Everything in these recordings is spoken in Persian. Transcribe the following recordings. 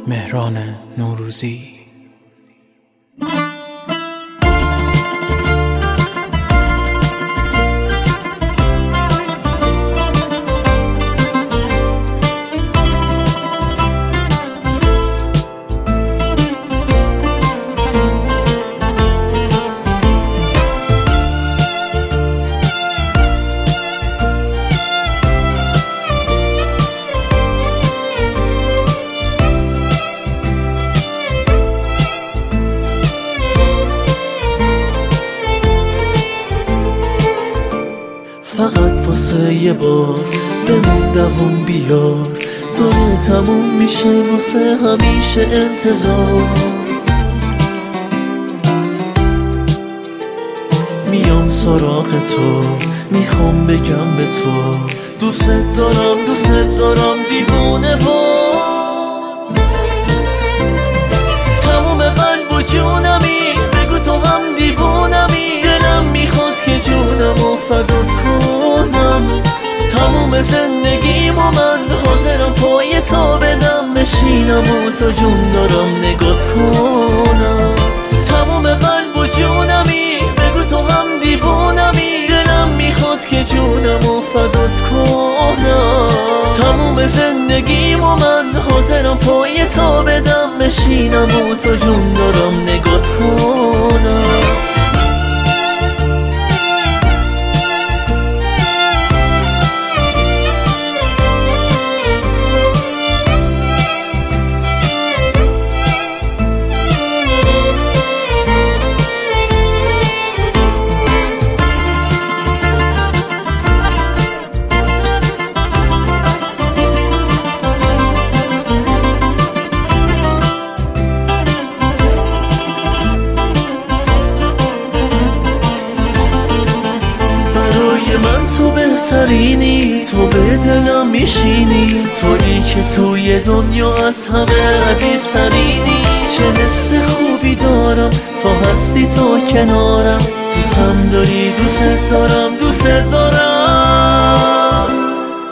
مهران نوروزی. فقط واسه یه بار بمون دووم بیار، داره تموم میشه واسه همیشه انتظار. میام سراغ تو، میخوام بگم به تو دوست دارم دوست دارم دیوونه و تموم قلب و جونمی، بگو تو هم دیوونمی. دلم میخواد که جونمو فدات کنم، تموم زندگیمو من حاضرم پای تا بدم بشینم و تا جون دارم نگات کنم. تموم قلب و جونمی، بگو تو هم دیوونمی. دلم میخواد که جونمو فدات کنم، تموم زندگیمو من حاضرم پای تا بدم بشینم و تا جون دارم نگات کنم. من تو بهترینی، تو به دلم میشینی، تویی که توی دنیا از همه عزیزترینی. چه حس خوبی دارم تا هستی تو کنارم، دوستم داری دوست دارم دوست دارم.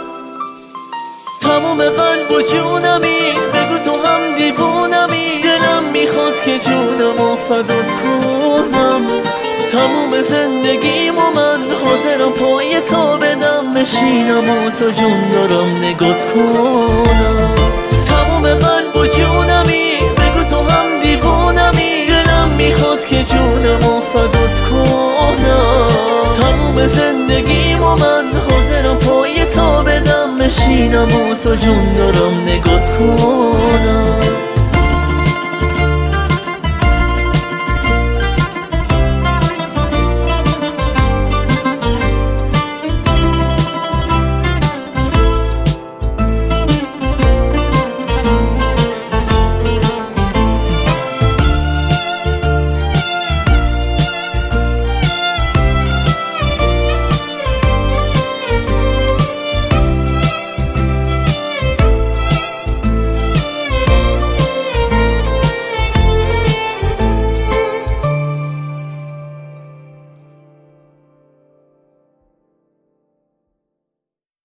تموم قلب و جونمی، بگو تو هم دیوونمی. دلم میخواد که جونمو فدات کنم، تموم زندگیمو من حاضرم پای تا بدم بشینم و تا جون دارم نگات کنم. تموم قلب و جونمی، بگو تو هم دیوونمی. دلم میخواد که جونمو فدات کنم، تموم زندگیمو من حاضرم پای تا بدم بشینم و تا جون دارم نگات کنم.